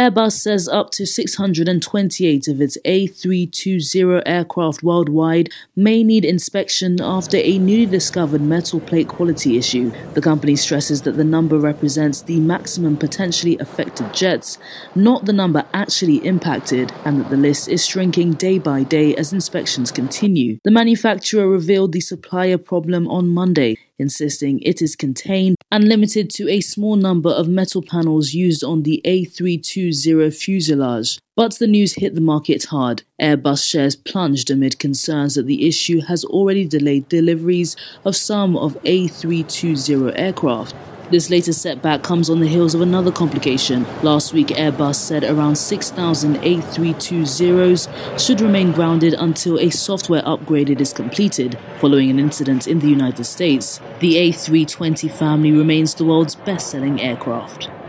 Airbus says up to 628 of its A320 aircraft worldwide may need inspection after a newly discovered metal plate quality issue. The company stresses that the number represents the maximum potentially affected jets, not the number actually impacted, and that the list is shrinking day by day as inspections continue. The manufacturer revealed the supplier problem on Monday, insisting it is contained and limited to a small number of metal panels used on the A320 fuselage. But the news hit the market hard. Airbus shares plunged amid concerns that the issue has already delayed deliveries of some of A320 aircraft. This latest setback comes on the heels of another complication. Last week, Airbus said around 6,000 A320s should remain grounded until a software upgrade is completed, following an incident in the United States. The A320 family remains the world's best-selling aircraft.